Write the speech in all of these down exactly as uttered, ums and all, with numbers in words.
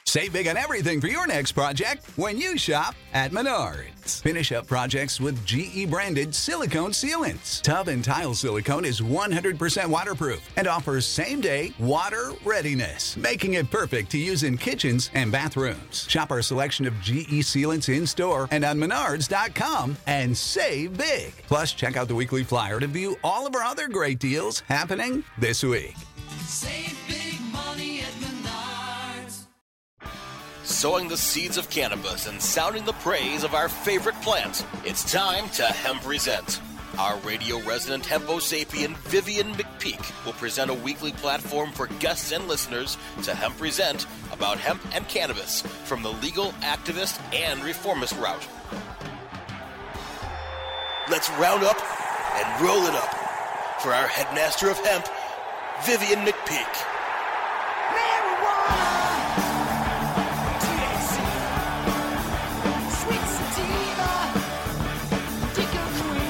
Save big on everything for your next project when you shop at Menards. Finish up projects with G E branded silicone sealants. Tub and tile silicone is one hundred percent waterproof and offers same-day water readiness, making it perfect to use in kitchens and bathrooms. Shop our selection of G E sealants in-store and on menards dot com and save big. Plus, check out the weekly flyer to view all of our other great deals happening this week. Save big money at Menards. Sowing the seeds of cannabis and sounding the praise of our favorite plant, it's time to Hempresent. Our radio resident hempo sapien Vivian McPeak will present a weekly platform for guests and listeners to Hempresent about hemp and cannabis from the legal, activist, and reformist route. Let's round up and roll it up for our headmaster of hemp, Vivian McPeak. Marijuana! T H C, sweet sativa, Dicker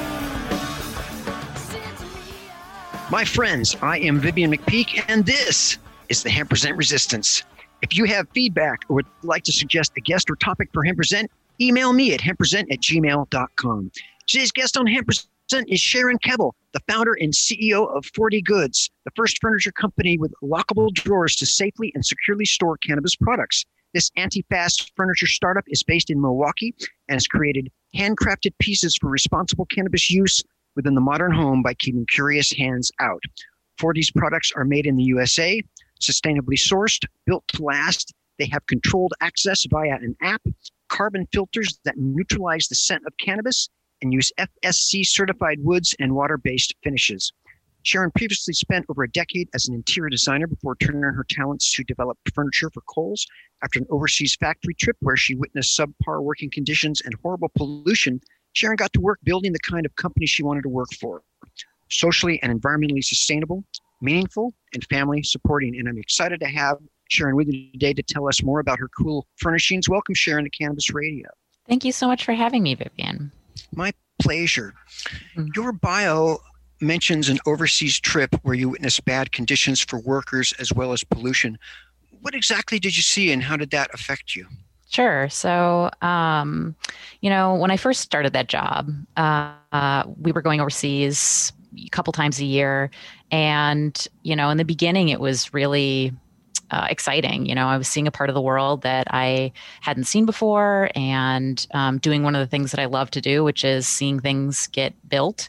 Cream, My friends, I am Vivian McPeak, and this is the Hempresent Resistance. If you have feedback or would like to suggest a guest or topic for Hempresent, email me at hempresent at gmail dot com. Today's guest on Hempresent is Sharon Kebbel, the founder and C E O of forty Goods, the first furniture company with lockable drawers to safely and securely store cannabis products. This anti-fast furniture startup is based in Milwaukee and has created handcrafted pieces for responsible cannabis use within the modern home by keeping curious hands out. forty's products are made in the U S A, sustainably sourced, built to last. They have controlled access via an app, carbon filters that neutralize the scent of cannabis, and use F S C certified woods and water-based finishes. Sharon previously spent over a decade as an interior designer before turning her talents to develop furniture for Kohl's. After an overseas factory trip where she witnessed subpar working conditions and horrible pollution, Sharon got to work building the kind of company she wanted to work for. Socially and environmentally sustainable, meaningful, and family supporting. And I'm excited to have Sharon with you today to tell us more about her cool furnishings. Welcome, Sharon, to Cannabis Radio. Thank you so much for having me, Vivian. My pleasure. Mm-hmm. Your bio mentions an overseas trip where you witnessed bad conditions for workers as well as pollution. What exactly did you see and how did that affect you? Sure. So, um, you know, when I first started that job, uh, uh, we were going overseas a couple times a year. And, you know, in the beginning, it was really uh, exciting. You know, I was seeing a part of the world that I hadn't seen before and um, doing one of the things that I love to do, which is seeing things get built.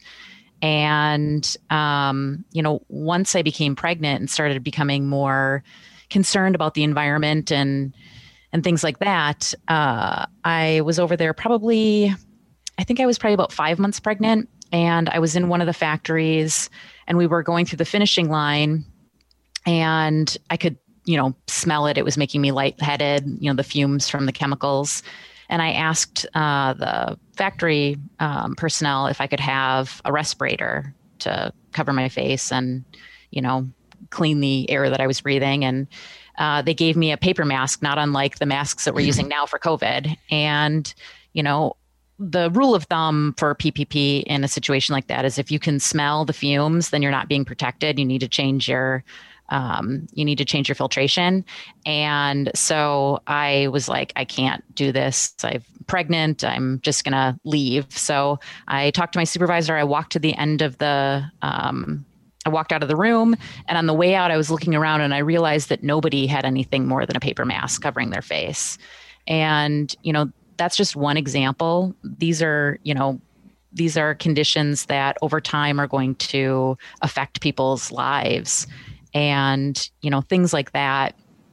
And, um, you know, once I became pregnant and started becoming more concerned about the environment and and things like that, uh, I was over there probably, I think I was probably about five months pregnant. And I was in one of the factories and we were going through the finishing line and I could, you know, smell it. It was making me lightheaded, you know, the fumes from the chemicals. And I asked uh, the factory um, personnel if I could have a respirator to cover my face and, you know, clean the air that I was breathing. And uh, they gave me a paper mask, not unlike the masks that we're using now for COVID. And, you know, the rule of thumb for P P P in a situation like that is if you can smell the fumes, then you're not being protected. You need to change your Um, you need to change your filtration. And so I was like, I can't do this. I'm pregnant. I'm just going to leave. So I talked to my supervisor. I walked to the end of the, um, I walked out of the room, and on the way out, I was looking around and I realized that nobody had anything more than a paper mask covering their face. And, you know, that's just one example. These are, you know, these are conditions that over time are going to affect people's lives. And, you know, things like that,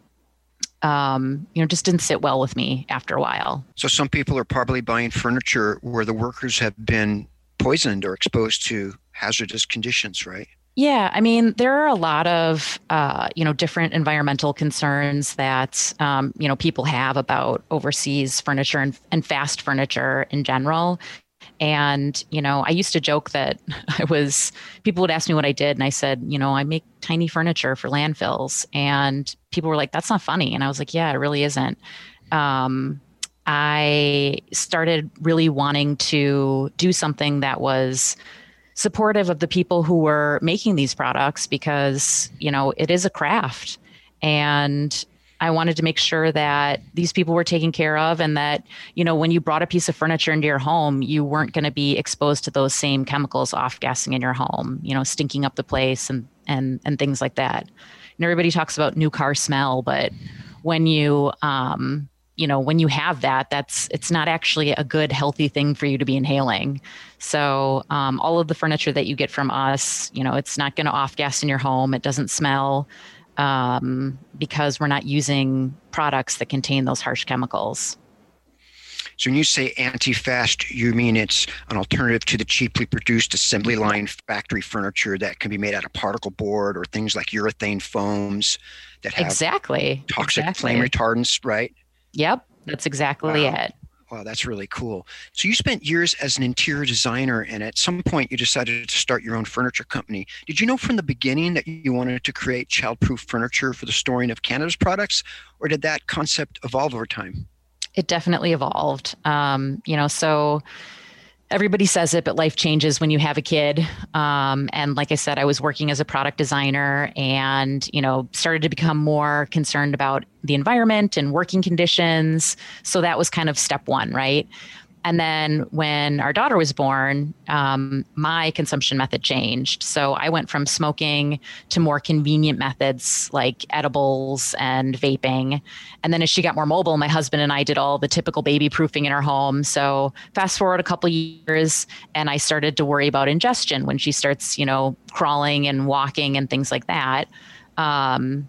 um, you know, just didn't sit well with me after a while. So some people are probably buying furniture where the workers have been poisoned or exposed to hazardous conditions, right? Yeah. I mean, there are a lot of, uh, you know, different environmental concerns that, um, you know, people have about overseas furniture and, and fast furniture in general. And, you know, I used to joke that I was, people would ask me what I did. And I said, you know, I make tiny furniture for landfills. And people were like, that's not funny. And I was like, yeah, it really isn't. Um, I started really wanting to do something that was supportive of the people who were making these products because, you know, it is a craft. And I wanted to make sure that these people were taken care of and that, you know, when you brought a piece of furniture into your home, you weren't going to be exposed to those same chemicals off-gassing in your home, you know, stinking up the place and, and, and things like that. And everybody talks about new car smell, but when you, um, you know, when you have that, that's, it's not actually a good, healthy thing for you to be inhaling. So um, all of the furniture that you get from us, you know, it's not going to off-gas in your home. It doesn't smell. Um, because we're not using products that contain those harsh chemicals. So when you say anti-fast, you mean it's an alternative to the cheaply produced assembly line factory furniture that can be made out of particle board or things like urethane foams that have exactly toxic exactly. flame retardants, right? Yep, that's exactly Wow. it. Wow, that's really cool. So you spent years as an interior designer, and at some point you decided to start your own furniture company. Did you know from the beginning that you wanted to create child-proof furniture for the storing of Canada's products, or did that concept evolve over time? It definitely evolved. Um, you know, so everybody says it, but life changes when you have a kid. Um, and like I said, I was working as a product designer and, you know, started to become more concerned about the environment and working conditions. So that was kind of step one, right? And then when our daughter was born, um, my consumption method changed. So I went from smoking to more convenient methods like edibles and vaping. And then as she got more mobile, my husband and I did all the typical baby proofing in our home. So fast forward a couple years, and I started to worry about ingestion when she starts, you know, crawling and walking and things like that. Um,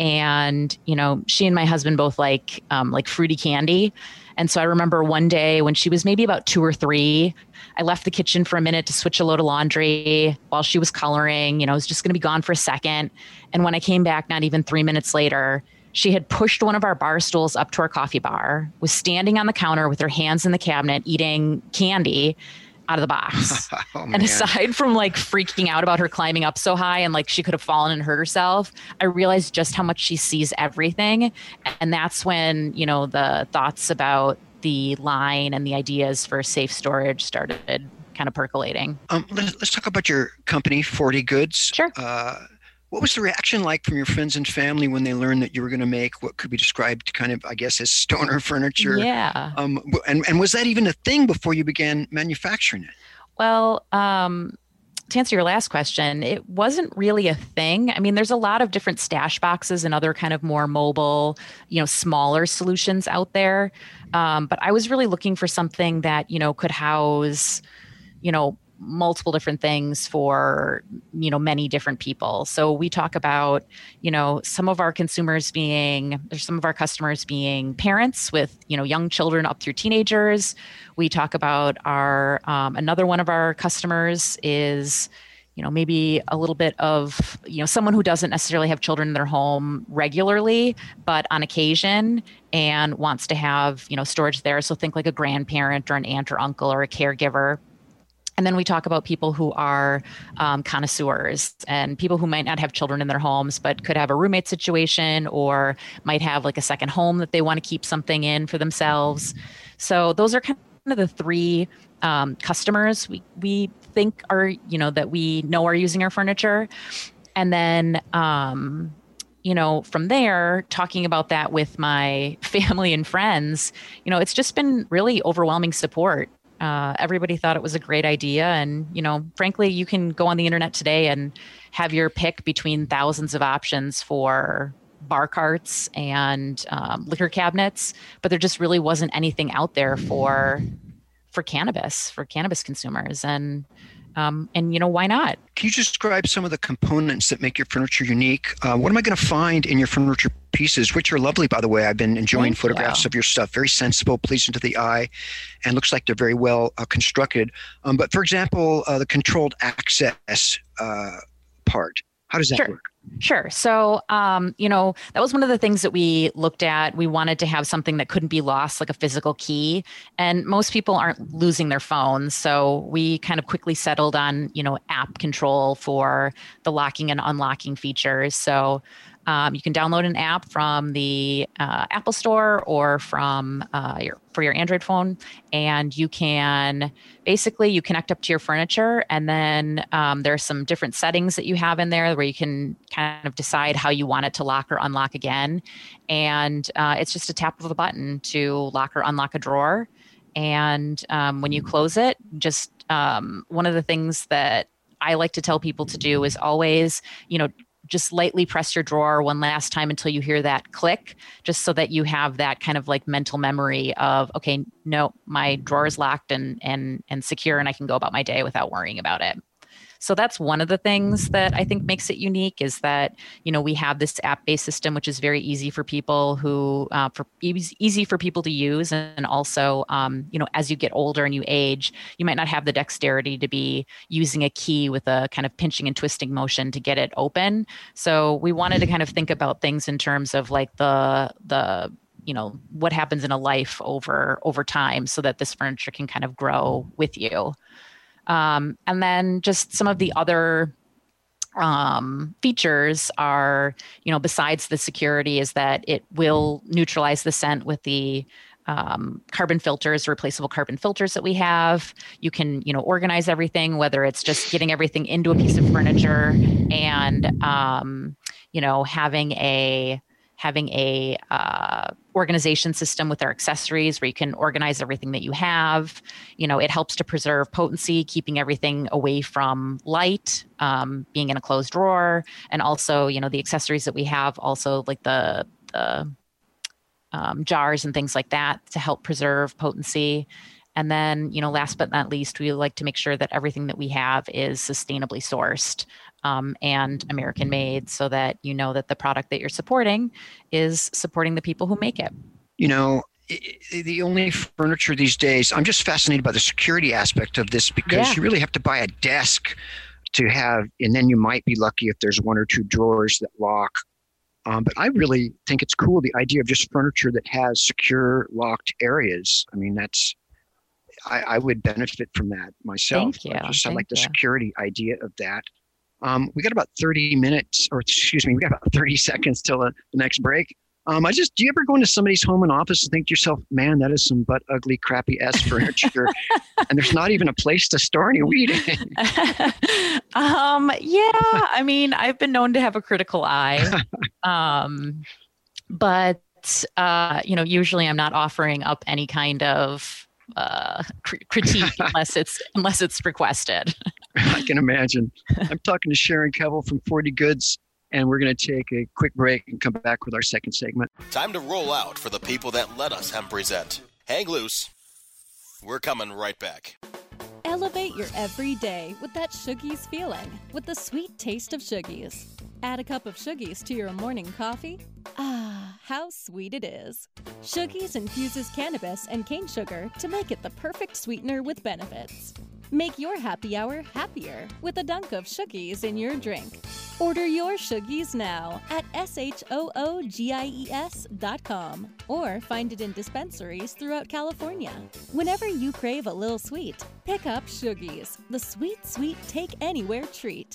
and, you know, she and my husband both like um, like fruity candy. And so I remember one day when she was maybe about two or three, I left the kitchen for a minute to switch a load of laundry while she was coloring. You know, I was just going to be gone for a second. And when I came back, not even three minutes later, she had pushed one of our bar stools up to our coffee bar, was standing on the counter with her hands in the cabinet, eating candy out of the box. Oh, and man. aside from like freaking out about her climbing up so high and like she could have fallen and hurt herself, I realized just how much she sees everything. And that's when, you know, the thoughts about the line and the ideas for safe storage started kind of percolating. Um, let's, let's talk about your company, forty Goods. Sure. Uh, what was the reaction like from your friends and family when they learned that you were going to make what could be described kind of, I guess, as stoner furniture? Yeah. Um, and, and was that even a thing before you began manufacturing it? Well, um, to answer your last question, it wasn't really a thing. I mean, there's a lot of different stash boxes and other kind of more mobile, you know, smaller solutions out there. Um, but I was really looking for something that, you know, could house, you know, multiple different things for, you know, many different people. So we talk about, you know, some of our consumers being, there's some of our customers being parents with, you know, young children up through teenagers. We talk about our, um, another one of our customers is, you know, maybe a little bit of, you know, someone who doesn't necessarily have children in their home regularly, but on occasion and wants to have, you know, storage there. So think like a grandparent or an aunt or uncle or a caregiver. And then we talk about people who are um, connoisseurs and people who might not have children in their homes, but could have a roommate situation or might have like a second home that they want to keep something in for themselves. So those are kind of the three um, customers we, we think are, you know, that we know are using our furniture. And then, um, you know, from there, talking about that with my family and friends, you know, it's just been really overwhelming support. Uh, everybody thought it was a great idea. And, you know, frankly, you can go on the internet today and have your pick between thousands of options for bar carts and um, liquor cabinets, but there just really wasn't anything out there for for cannabis, for cannabis consumers. And, um, and you know, why not? Can you describe some of the components that make your furniture unique? Uh, what am I going to find in your furniture pieces, which are lovely, by the way? I've been enjoying Thank photographs you. of your stuff. Very sensible, pleasing to the eye, and looks like they're very well uh, constructed. Um, but for example, uh, the controlled access uh, part, how does that Sure. work? Sure. So, um, you know, that was one of the things that we looked at. We wanted to have something that couldn't be lost, like a physical key. And most people aren't losing their phones. So we kind of quickly settled on, you know, app control for the locking and unlocking features. So, Um, you can download an app from the uh, Apple Store or from uh, your for your Android phone, and you can basically you connect up to your furniture, and then um, there are some different settings that you have in there where you can kind of decide how you want it to lock or unlock again, and uh, it's just a tap of a button to lock or unlock a drawer. And um, when you close it, just um, one of the things that I like to tell people to do is always, you know, just lightly press your drawer one last time until you hear that click, just so that you have that kind of like mental memory of, okay, no, my drawer is locked and and and secure, and I can go about my day without worrying about it. So that's one of the things that I think makes it unique, is that, you know, we have this app-based system, which is very easy for people who, uh, for easy, easy for people to use. And also, um, you know, as you get older and you age, you might not have the dexterity to be using a key with a kind of pinching and twisting motion to get it open. So we wanted to kind of think about things in terms of like the, the, you know, what happens in a life over, over time, so that this furniture can kind of grow with you. Um, and then just some of the other um, features are, you know, besides the security, is that it will neutralize the scent with the um, carbon filters, replaceable carbon filters that we have. You can, you know, organize everything, whether it's just getting everything into a piece of furniture and, um, you know, having a having a uh, organization system with our accessories where you can organize everything that you have. You know, it helps to preserve potency, keeping everything away from light, um, being in a closed drawer. And also, you know, the accessories that we have, also like the, the um, jars and things like that to help preserve potency. And then, you know, last but not least, we like to make sure that everything that we have is sustainably sourced um, and American made, so that you know that the product that you're supporting is supporting the people who make it. You know, the only furniture these days, I'm just fascinated by the security aspect of this, because Yeah. you really have to buy a desk to have, and then you might be lucky if there's one or two drawers that lock. Um, but I really think it's cool, the idea of just furniture that has secure locked areas. I mean, that's, I, I would benefit from that myself. Thank you. I just I Thank like the you. security idea of that. Um, we got about thirty minutes, or excuse me, we got about thirty seconds till the, the next break. Um, I just, do you ever go into somebody's home and office and think to yourself, man, that is some butt ugly, crappy ass furniture, and there's not even a place to store any weed in? um, yeah, I mean, I've been known to have a critical eye, um, but uh, you know, usually I'm not offering up any kind of uh, cr- critique unless it's unless it's requested. I can imagine. I'm talking to Sharon Kevel from forty Goods, and we're going to take a quick break and come back with our second segment. Time to roll out for the people that let us Hemp Present. Hang loose. We're coming right back. Elevate your everyday with that Shoogies feeling, with the sweet taste of Shoogies. Add a cup of Shoogies to your morning coffee. Ah, how sweet it is. Shoogies infuses cannabis and cane sugar to make it the perfect sweetener with benefits. Make your happy hour happier with a dunk of Shoogies in your drink. Order your Shoogies now at S H O O G I E S dot com or find it in dispensaries throughout California. Whenever you crave a little sweet, pick up Shoogies, the sweet, sweet take anywhere treat.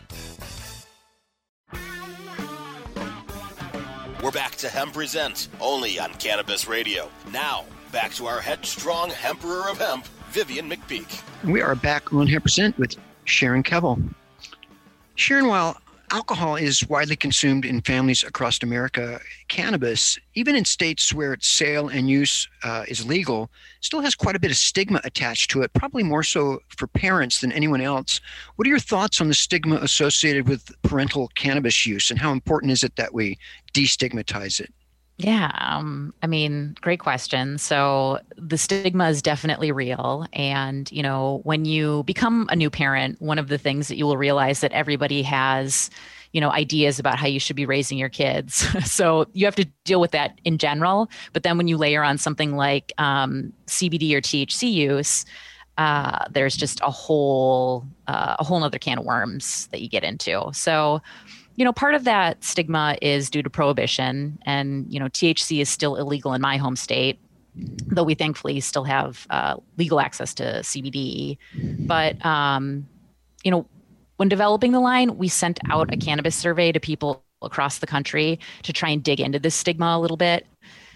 We're back to Hemp Present, only on Cannabis Radio. Now, back to our headstrong Emperor of Hemp, Vivian McPeak. We are back on one hundred percent with Sharon Kevel. Sharon, while alcohol is widely consumed in families across America, cannabis, even in states where its sale and use uh, is legal, still has quite a bit of stigma attached to it, probably more so for parents than anyone else. What are your thoughts on the stigma associated with parental cannabis use, and how important is it that we destigmatize it? Yeah, um, I mean, great question. So the stigma is definitely real. And, you know, when you become a new parent, one of the things that you will realize that everybody has, you know, ideas about how you should be raising your kids. So you have to deal with that in general. But then when you layer on something like um, C B D or T H C use, uh, there's just a whole, uh, a whole nother can of worms that you get into. So, you know, part of that stigma is due to prohibition, and, you know, T H C is still illegal in my home state, though we thankfully still have uh, legal access to C B D. But, um, you know, when developing the line, we sent out a cannabis survey to people across the country to try and dig into this stigma a little bit.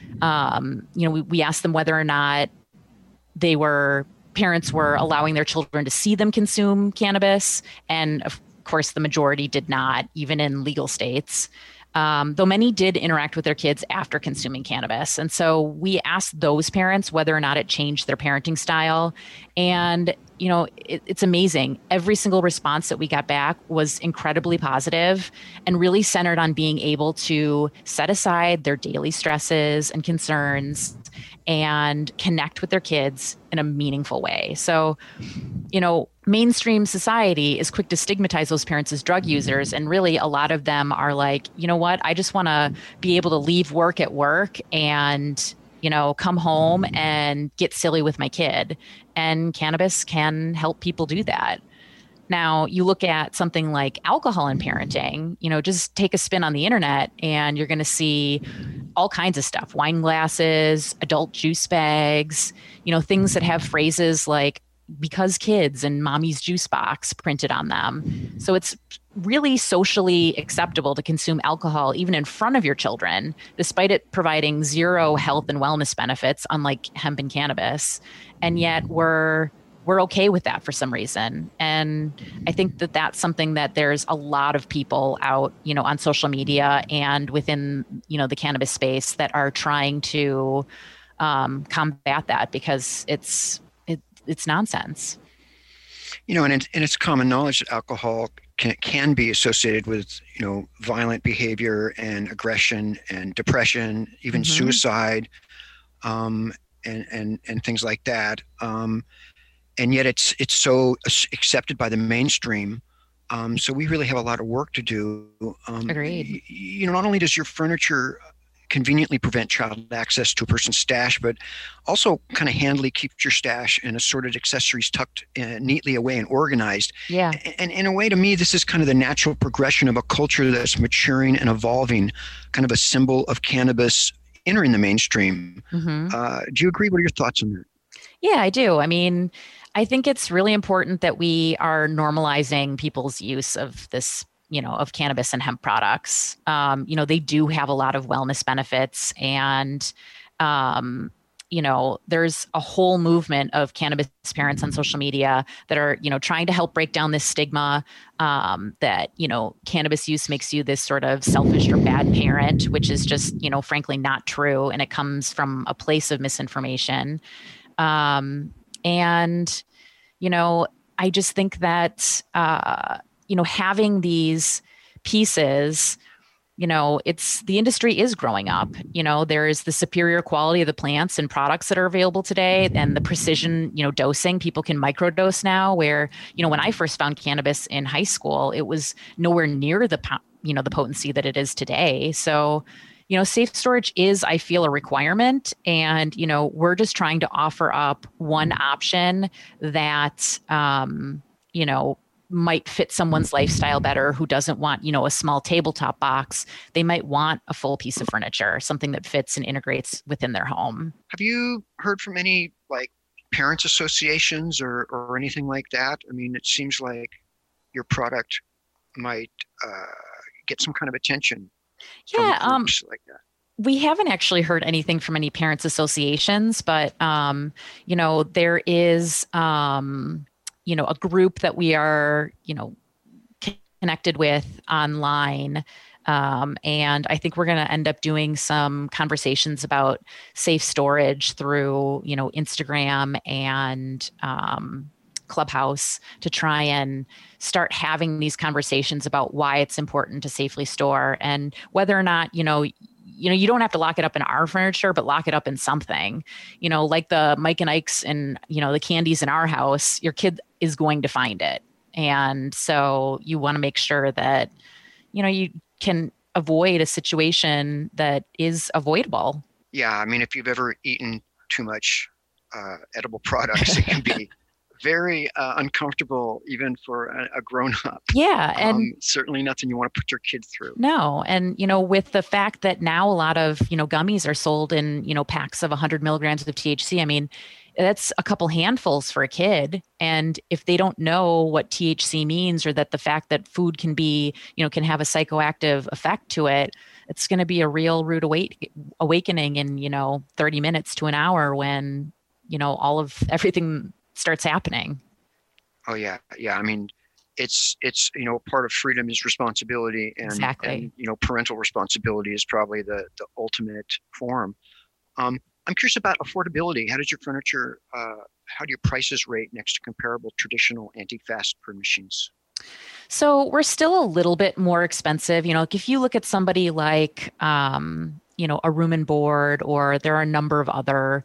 Um, you know, we, we asked them whether or not they were, parents were allowing their children to see them consume cannabis. And of course, the majority did not, even in legal states. Um, though many did interact with their kids after consuming cannabis. And so we asked those parents whether or not it changed their parenting style. And, you know, it, it's amazing. Every single response that we got back was incredibly positive and really centered on being able to set aside their daily stresses and concerns and connect with their kids in a meaningful way. So, you know, mainstream society is quick to stigmatize those parents as drug users. And really, a lot of them are like, you know what, I just want to be able to leave work at work and, you know, come home and get silly with my kid. And cannabis can help people do that. Now, you look at something like alcohol in parenting, you know, just take a spin on the internet and you're going to see all kinds of stuff, wine glasses, adult juice bags, you know, things that have phrases like because kids and mommy's juice box printed on them. So it's really socially acceptable to consume alcohol even in front of your children, despite it providing zero health and wellness benefits, unlike hemp and cannabis. And yet we're we're okay with that for some reason. And I think that that's something that there's a lot of people out, you know, on social media and within, you know, the cannabis space that are trying to um, combat that because it's, it, it's nonsense. You know, and, it, and it's common knowledge that alcohol can, can be associated with, you know, violent behavior and aggression and depression, even mm-hmm. suicide, um, and, and, and things like that. Um, And yet it's it's so accepted by the mainstream. Um, so we really have a lot of work to do. Um, Agreed. y- You know, not only does your furniture conveniently prevent child access to a person's stash, but also kind of handily keeps your stash and assorted accessories tucked uh, neatly away and organized. Yeah. And in a way, to me, this is kind of the natural progression of a culture that's maturing and evolving, kind of a symbol of cannabis entering the mainstream. Mm-hmm. Uh, do you agree? What are your thoughts on that? Yeah, I do. I mean, I think it's really important that we are normalizing people's use of this, you know, of cannabis and hemp products. Um, you know, they do have a lot of wellness benefits and, um, you know, there's a whole movement of cannabis parents on social media that are, you know, trying to help break down this stigma um, that, you know, cannabis use makes you this sort of selfish or bad parent, which is just, you know, frankly not true. And it comes from a place of misinformation. Um, and, you know, I just think that, uh, you know, having these pieces, you know, it's the industry is growing up. You know, there is the superior quality of the plants and products that are available today and the precision, you know, dosing. People can microdose now where, you know, when I first found cannabis in high school, it was nowhere near the, you know, the potency that it is today. So, you know, safe storage is, I feel, a requirement. And, you know, we're just trying to offer up one option that, um, you know, might fit someone's lifestyle better who doesn't want, you know, a small tabletop box. They might want a full piece of furniture, something that fits and integrates within their home. Have you heard from any like parents associations or, or anything like that? I mean, it seems like your product might uh, get some kind of attention. Yeah. Um, like that. We haven't actually heard anything from any parents associations, but, um, you know, there is, um, you know, a group that we are, you know, connected with online. Um, and I think we're going to end up doing some conversations about safe storage through, you know, Instagram and, um, Clubhouse to try and start having these conversations about why it's important to safely store and whether or not, you know, you know, you don't have to lock it up in our furniture, but lock it up in something, you know, like the Mike and Ike's and, you know, the candies in our house, your kid is going to find it. And so you want to make sure that, you know, you can avoid a situation that is avoidable. Yeah. I mean, if you've ever eaten too much uh, edible products, it can be very uh, uncomfortable even for a, a grown-up. Yeah, and um, certainly nothing you want to put your kid through. no, and you know, with the fact that now a lot of you know gummies are sold in you know packs of one hundred milligrams of T H C, I mean, that's a couple handfuls for a kid. And if they don't know what T H C means, or that the fact that food can be, you know, can have a psychoactive effect to it, it's going to be a real rude awake, awakening in, you know, thirty minutes to an hour when, you know, all of everything starts happening. Oh yeah. Yeah. I mean, it's, it's, you know, part of freedom is responsibility, and, Exactly. and you know, parental responsibility is probably the, the ultimate form. Um, I'm curious about affordability. How does your furniture, uh, how do your prices rate next to comparable traditional anti-fast food machines? So we're still a little bit more expensive. You know, like if you look at somebody like, um, you know, a Room and Board, or there are a number of other,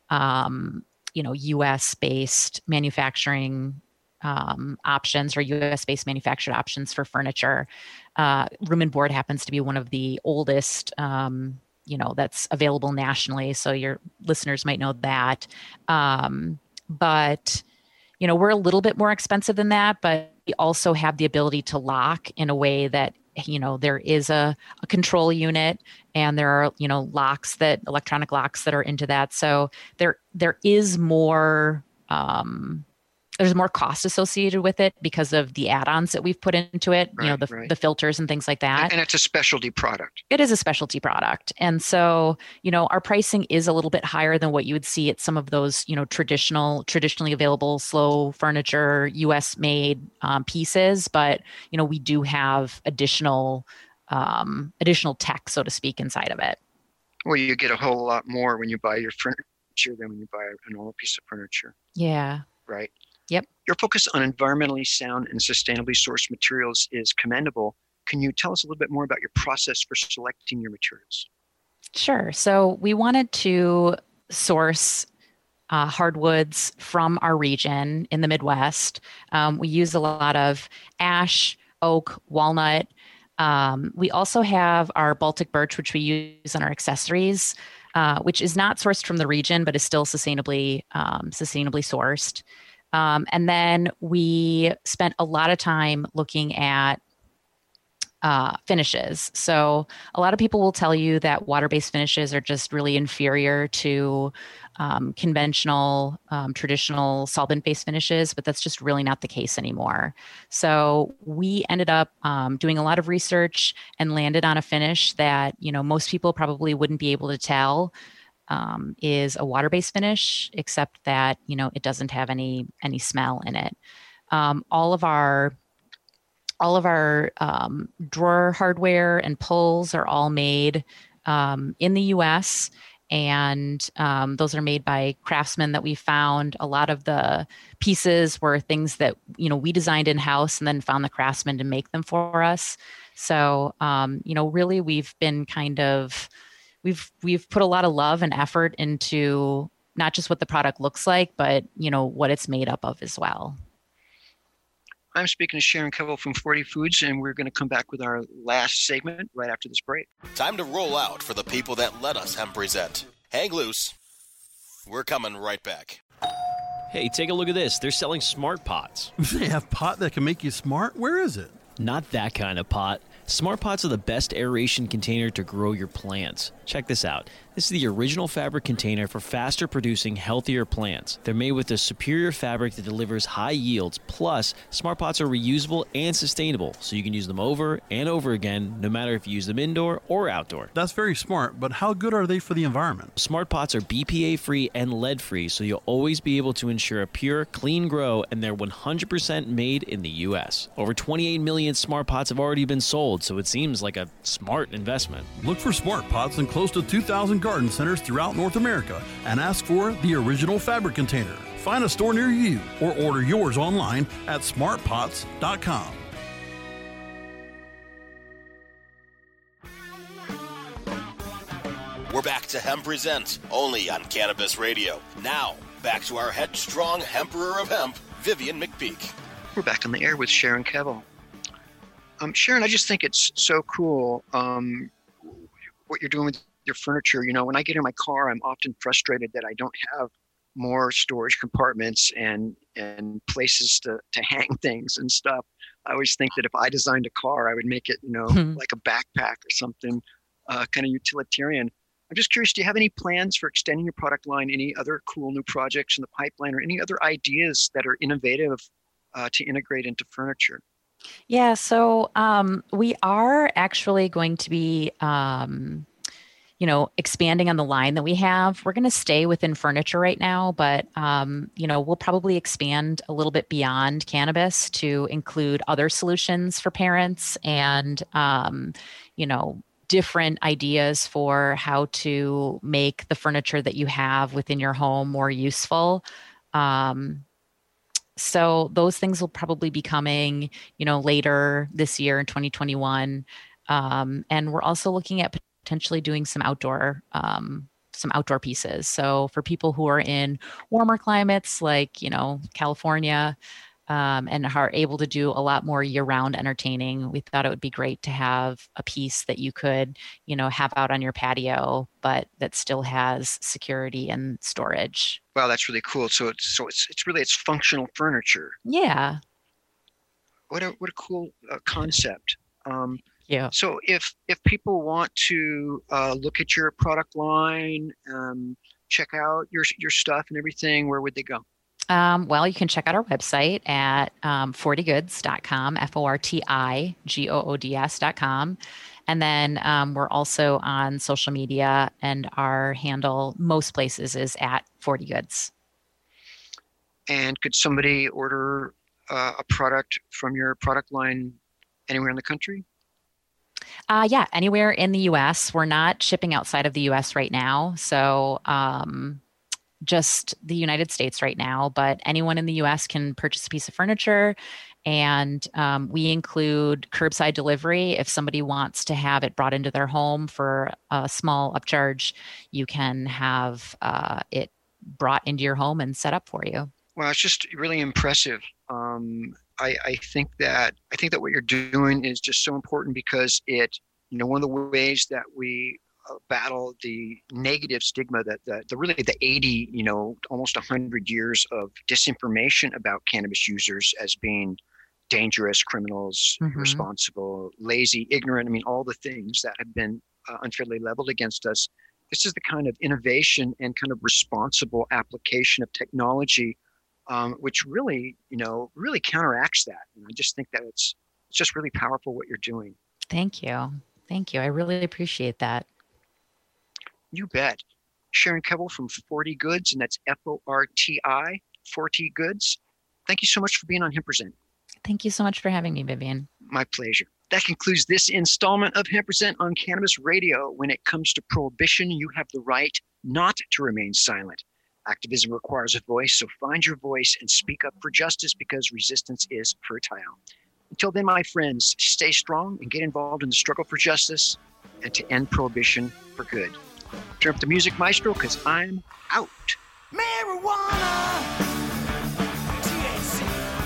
um, you know, U S based manufacturing um, options, or U S based manufactured options for furniture. Uh, Room and Board happens to be one of the oldest, um, you know, that's available nationally. So your listeners might know that. Um, but, you know, we're a little bit more expensive than that, but we also have the ability to lock in a way that, you know, there is a, a control unit, and there are, you know, locks that electronic locks that are into that. So there, there is more, um, there's more cost associated with it because of the add-ons that we've put into it, you know, Right, the, right. the filters and things like that. And it's a specialty product. It is a specialty product. And so, you know, our pricing is a little bit higher than what you would see at some of those, you know, traditional, traditionally available slow furniture, U S made um, pieces. But, you know, we do have additional, um, additional tech, so to speak, inside of it. Well, you get a whole lot more when you buy your furniture than when you buy a normal piece of furniture, Yeah. right? Yep. Your focus on environmentally sound and sustainably sourced materials is commendable. Can you tell us a little bit more about your process for selecting your materials? Sure. So we wanted to source uh, hardwoods from our region in the Midwest. Um, we use a lot of ash, oak, walnut. Um, we also have our Baltic birch, which we use on our accessories, uh, which is not sourced from the region, but is still sustainably um, sustainably sourced. Um, and then we spent a lot of time looking at uh, finishes. So a lot of people will tell you that water-based finishes are just really inferior to um, conventional, um, traditional solvent-based finishes, but that's just really not the case anymore. So we ended up um, doing a lot of research and landed on a finish that, you know, most people probably wouldn't be able to tell um, is a water-based finish, except that, you know, it doesn't have any any smell in it. Um, all of our all of our um, drawer hardware and pulls are all made um, in the U S, and um, those are made by craftsmen that we found. A lot of the pieces were things that, you know, we designed in-house and then found the craftsmen to make them for us. So, um, you know, really we've been kind of, we've, we've put a lot of love and effort into not just what the product looks like, but, you know, what it's made up of as well. I'm speaking to Sharon Kevel from forty Foods, and we're going to come back with our last segment right after this break. Time to roll out for the people that let us Hemp Present. Hang loose. We're coming right back. Hey, take a look at this. They're selling smart pots. They have pot that can make you smart? Where is it? Not that kind of pot. Smart pots are the best aeration container to grow your plants. Check this out. This is the original fabric container for faster producing, healthier plants. They're made with a superior fabric that delivers high yields. Plus, smart pots are reusable and sustainable, so you can use them over and over again, no matter if you use them indoor or outdoor. That's very smart, but how good are they for the environment? Smart pots are B P A-free and lead-free, so you'll always be able to ensure a pure, clean grow, and they're one hundred percent made in the U S. Over twenty-eight million smart pots have already been sold, so it seems like a smart investment. Look for smart pots in close to two thousand garden centers throughout North America and ask for the original fabric container. Find a store near you or order yours online at smart pots dot com. We're back to Hemp Present, only on Cannabis Radio. Now, back to our headstrong Emperor of Hemp, Vivian McPeak. We're back on the air with Sharon Kevel. Um, Sharon, I just think it's so cool um, what you're doing with your furniture. You know, when I get in my car, I'm often frustrated that I don't have more storage compartments and and places to, to hang things and stuff. I always think that if I designed a car, I would make it, you know, Hmm. like a backpack or something, uh, kind of utilitarian. I'm just curious, do you have any plans for extending your product line, any other cool new projects in the pipeline, or any other ideas that are innovative uh, to integrate into furniture? Yeah, so um, we are actually going to be, um, you know, expanding on the line that we have. We're going to stay within furniture right now, but, um, you know, we'll probably expand a little bit beyond cannabis to include other solutions for parents and, um, you know, different ideas for how to make the furniture that you have within your home more useful. Um, so those things will probably be coming, you know, later this year in twenty twenty-one. Um, and we're also looking at potentially doing some outdoor, um, some outdoor pieces. So for people who are in warmer climates like, you know, California, um, and are able to do a lot more year-round entertaining, we thought it would be great to have a piece that you could, you know, have out on your patio, but that still has security and storage. Wow, that's really cool. So it's so it's it's really it's functional furniture. Yeah. What a what a cool uh, concept. Um, Yeah. so if if people want to uh, look at your product line, um, check out your your stuff and everything, where would they go? Um, well, you can check out our website at um, forty goods dot com, F O R T I G O O D S dot com. And then um, we're also on social media, and our handle most places is at forty goods. And could somebody order uh, a product from your product line anywhere in the country? Uh, yeah, anywhere in the U S. We're not shipping outside of the U S right now. So um, just the United States right now, but anyone in the U S can purchase a piece of furniture. And um, we include curbside delivery. If somebody wants to have it brought into their home for a small upcharge, you can have uh, it brought into your home and set up for you. Well, it's just really impressive. Um, I, I think that I think that what you're doing is just so important because it, you know, one of the ways that we uh, battle the negative stigma that the, the really the eighty, you know, almost one hundred years of disinformation about cannabis users as being dangerous, criminals, Mhm. irresponsible, lazy, ignorant. I mean, all the things that have been uh, unfairly leveled against us. This is the kind of innovation and kind of responsible application of technology, um, which really, you know, really counteracts that. And I just think that it's it's just really powerful what you're doing. Thank you. Thank you. I really appreciate that. You bet. Sharon Kevel from forty goods, and that's F O R T I, forty goods. Thank you so much for being on Hemp Present. Thank you so much for having me, Vivian. My pleasure. That concludes this installment of Hemp Present on Cannabis Radio. When it comes to prohibition, you have the right not to remain silent. Activism requires a voice, so find your voice and speak up for justice because resistance is fertile. Until then, my friends, stay strong and get involved in the struggle for justice and to end prohibition for good. Turn up the music, maestro, because I'm out. Marijuana, T H C,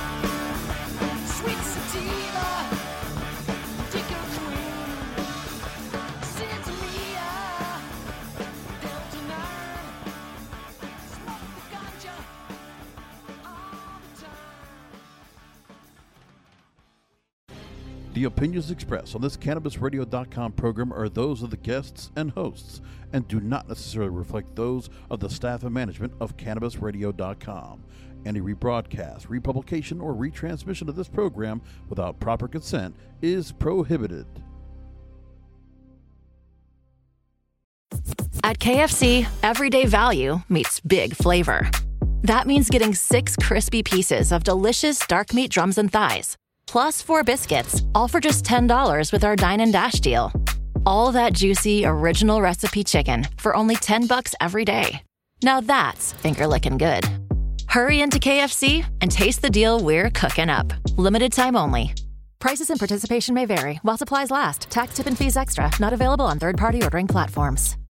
sweet sativa, Dico Queen, Santeria, Delta nine, smoke the ganja all the time. The opinions expressed on this Cannabis Radio dot com program are those of the guests and hosts and do not necessarily reflect those of the staff and management of Cannabis Radio dot com. Any rebroadcast, republication, or retransmission of this program without proper consent is prohibited. At K F C, everyday value meets big flavor. That means getting six crispy pieces of delicious dark meat drums and thighs, plus four biscuits, all for just ten dollars with our Dine and Dash deal. All that juicy, original recipe chicken for only ten bucks every day. Now that's finger-licking good. Hurry into K F C and taste the deal we're cooking up. Limited time only. Prices and participation may vary. While supplies last. Tax, tip, and fees extra. Not available on third-party ordering platforms.